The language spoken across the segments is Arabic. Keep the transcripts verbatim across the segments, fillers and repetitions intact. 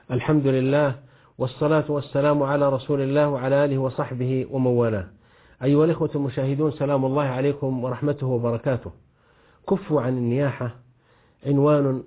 الحمد لله والصلاة والسلام على رسول الله وعلى آله وصحبه ومن والاه. أيها الإخوة المشاهدون، سلام الله عليكم ورحمته وبركاته. كفوا عن النياحة عنوان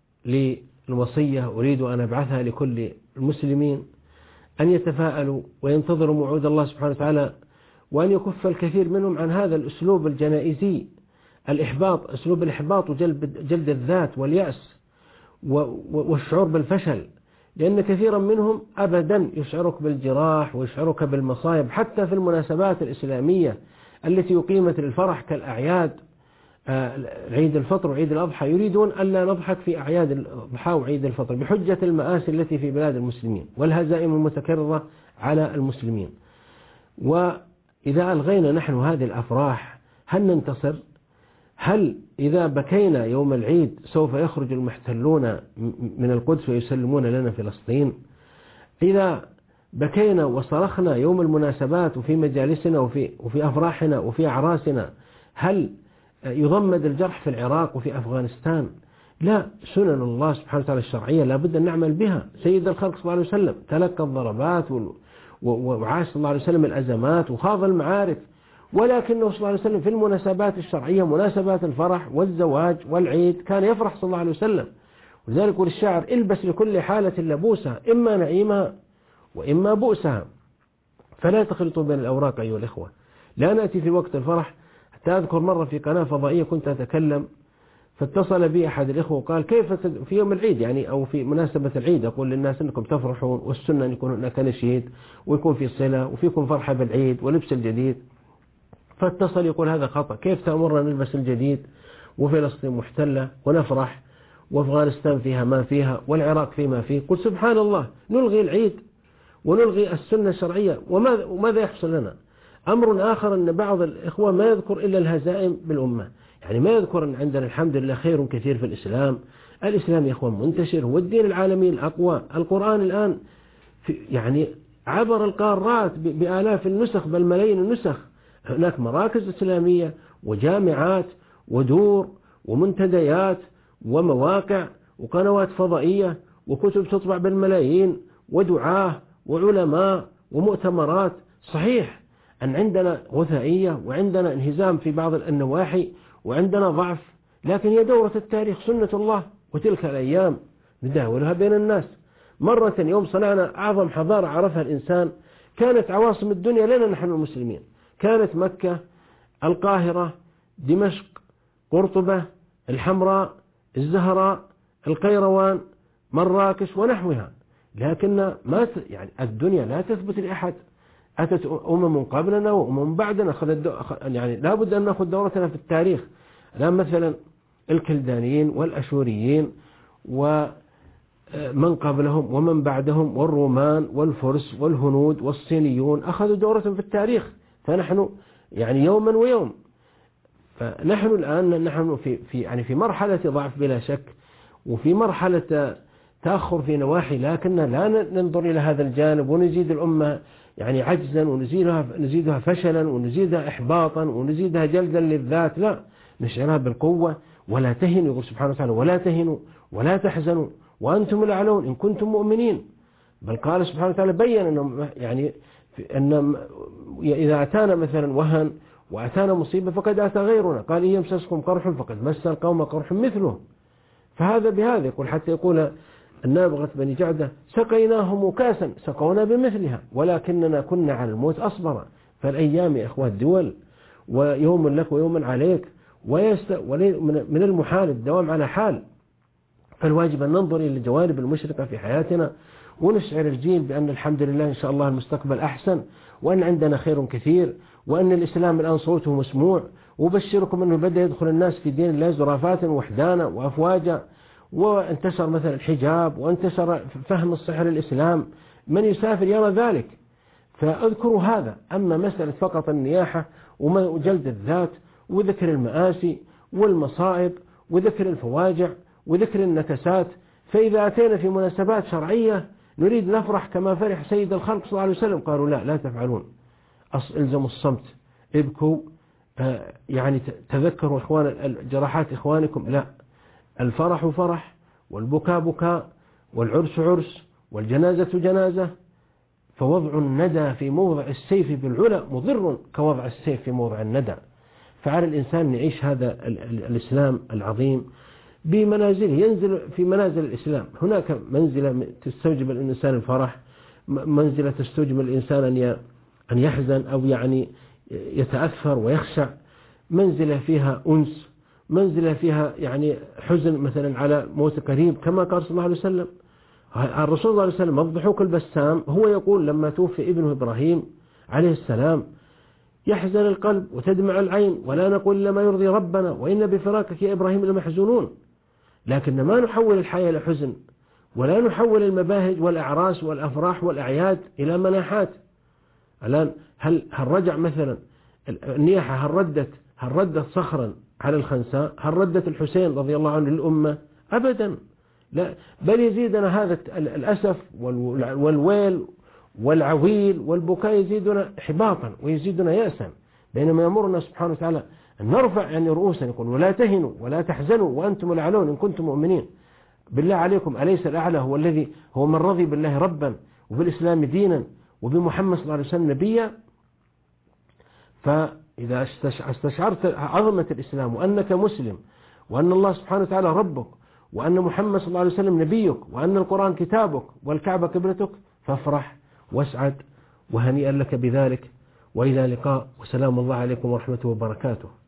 للوصية أريد أن أبعثها لكل المسلمين أن يتفاءلوا وينتظروا موعود الله سبحانه وتعالى، وأن يكف الكثير منهم عن هذا الأسلوب الجنائزي، الإحباط، أسلوب الإحباط وجلد جلد الذات واليأس والشعور بالفشل، لأن كثيرا منهم أبدا يشعرك بالجراح ويشعرك بالمصائب حتى في المناسبات الإسلامية التي يقيمت للفرح كالأعياد، عيد الفطر وعيد الأضحى، يريدون ألا نضحك في أعياد الأضحى وعيد الفطر بحجة المآسي التي في بلاد المسلمين والهزائم المتكررة على المسلمين. وإذا ألغينا نحن هذه الأفراح هل ننتصر؟ هل إذا بكينا يوم العيد سوف يخرج المحتلون من القدس ويسلمون لنا فلسطين؟ إذا بكينا وصرخنا يوم المناسبات وفي مجالسنا وفي, وفي أفراحنا وفي أعراسنا هل يضمد الجرح في العراق وفي أفغانستان؟ لا، سنن الله سبحانه وتعالى الشرعية لابد أن نعمل بها. سيد الخلق صلى الله عليه وسلم تلقى الضربات وعاش صلى الله عليه وسلم الأزمات وخاض المعارك، ولكنه صلى الله عليه وسلم في المناسبات الشرعية، مناسبات الفرح والزواج والعيد، كان يفرح صلى الله عليه وسلم. ولذلك يقول الشاعر: البس لكل حالة لبوسها، إما نعيمها وإما بؤسها. فلا تخلطوا بين الأوراق أيها الإخوة. لا نأتي في وقت الفرح. حتى أذكر مرة في قناة فضائية كنت أتكلم، فاتصل بي أحد الإخوة وقال: كيف في يوم العيد يعني أو في مناسبة العيد أقول للناس أنكم تفرحون، والسنة أن يكون هناك نشيد ويكون في صلة وفيكم فرحة بالعيد ولبس الجديد. فاتصل يقول: هذا خطأ، كيف تأمرنا نلبس الجديد وفلسطين محتلة ونفرح وأفغانستان فيها ما فيها والعراق فيه ما فيه؟ قل سبحان الله، نلغي العيد ونلغي السنة الشرعية وماذا يحصل لنا؟ أمر آخر أن بعض الإخوة ما يذكر إلا الهزائم بالأمة، يعني ما يذكر أن عندنا الحمد لله خير كثير في الإسلام. الإسلام يا إخوان منتشر، هو الدين العالمي الأقوى. القرآن الآن في يعني عبر القارات بآلاف النسخ بل ملايين النسخ. هناك مراكز إسلامية وجامعات ودور ومنتديات ومواقع وقنوات فضائية وكتب تطبع بالملايين ودعاة وعلماء ومؤتمرات. صحيح أن عندنا غثائية وعندنا انهزام في بعض النواحي وعندنا ضعف، لكن هي دورة التاريخ، سنة الله، وتلك الأيام نداولها بين الناس. مرة يوم صنعنا أعظم حضارة عرفها الإنسان كانت عواصم الدنيا لنا نحن المسلمين، كانت مكة، القاهرة، دمشق، قرطبة، الحمراء، الزهراء، القيروان، مراكش ونحوها. لكن ما يعني الدنيا لا تثبت لأحد. أتت أمم قبلنا وأمم بعدنا، أخذت يعني لا بد أن نأخذ دورتنا في التاريخ. الآن مثلا الكلدانيين والأشوريين ومن قبلهم ومن بعدهم والرومان والفرس والهنود والصينيون أخذوا دورة في التاريخ، فنحن يعني يوما ويوم. فنحن الآن نحن في في يعني في مرحلة ضعف بلا شك، وفي مرحلة تأخر في نواحي، لكن لا ننظر إلى هذا الجانب ونزيد الأمة يعني عجزا ونزيدها نزيدها فشلا ونزيدها إحباطا ونزيدها جلدا للذات. لا، نشعرها بالقوة. ولا تهنوا، يقول سبحانه وتعالى: ولا تهنوا ولا تحزنوا وأنتم الأعلون إن كنتم مؤمنين. بل قال سبحانه وتعالى بين أنه يعني أن إذا أتانا مثلا وهن وأتانا مصيبة فقد أتى غيرنا، قال: إن يمسسكم قرح فقد مس القوم قرح مثله. فهذا بهذا يقول، حتى يقول النابغة بني جعدة: سقيناهم كاسا سقونا بمثلها ولكننا كنا على الموت أصبرا. فالأيام يا إخوة الدول، ويوم لك ويوم عليك، ويست... من المحال الدوام على حال. فالواجب أن ننظر إلى الجوانب المشرقة في حياتنا ونشعر الجيل بأن الحمد لله إن شاء الله المستقبل أحسن، وأن عندنا خير كثير، وأن الإسلام الآن صوته مسموع. وبشركم أنه بدأ يدخل الناس في دين الله زرافات وحدانا وأفواجا، وانتشر مثلا الحجاب وانتشر فهم الصحة للإسلام، من يسافر يرى ذلك. فأذكروا هذا. أما مسألة فقط النياحة وجلد الذات وذكر المآسي والمصائب وذكر الفواجع وذكر النكسات، فإذا أتينا في مناسبات شرعية نريد نفرح كما فرح سيد الخلق صلى الله عليه وسلم، قالوا: لا لا تفعلون، الزموا الصمت، ابكوا، يعني تذكروا إخوان جراحات إخوانكم. لا، الفرح فرح والبكاء بكاء والعرس عرس والجنازة جنازة، فوضع الندى في موضع السيف بالعلا مضر كوضع السيف في موضع الندى. فعلى الإنسان يعيش هذا الإسلام العظيم بمنازله، ينزل في منازل الإسلام. هناك منزلة تستوجب الإنسان الفرح، منزلة تستوجب الإنسان أن يحزن أو يعني يتأثر ويخشع، منزلة فيها أنس، منزلة فيها يعني حزن مثلا على موت قريب، كما قال صلى الله عليه وسلم. الرسول صلى الله عليه وسلم الضحوك البسام هو يقول لما توفي ابنه إبراهيم عليه السلام: يحزن القلب وتدمع العين ولا نقول إلا ما يرضي ربنا وإن بفراقك يا إبراهيم لمحزونون. لكن ما نحول الحياة إلى حزن، ولا نحول المباهج والأعراس والأفراح والأعياد إلى مناحات. الآن هل هل رجع مثلا النياحة هل ردت هل ردت صخرا على الخنساء؟ هل ردت الحسين رضي الله عنه للأمة؟ أبدا، لا، بل يزيدنا هذا الأسف والويل والعويل والبكاء يزيدنا إحباطا ويزيدنا يأسا، بينما يأمرنا سبحانه وتعالى أن نرفع يعني رؤوسنا، يقول: ولا تهنوا ولا تحزنوا وأنتم الأعلون إن كنتم مؤمنين. بالله عليكم، أليس الأعلى هو الذي هو من رضي بالله ربا وبالإسلام دينا وبمحمد صلى الله عليه وسلم نبيا؟ فإذا استشعرت عظمة الإسلام وأنك مسلم وأن الله سبحانه وتعالى ربك وأن محمد صلى الله عليه وسلم نبيك وأن القرآن كتابك والكعبة قبلتك، فافرح واسعد وهنيئا لك بذلك، وإلى لقاء، وسلام الله عليكم ورحمته وبركاته.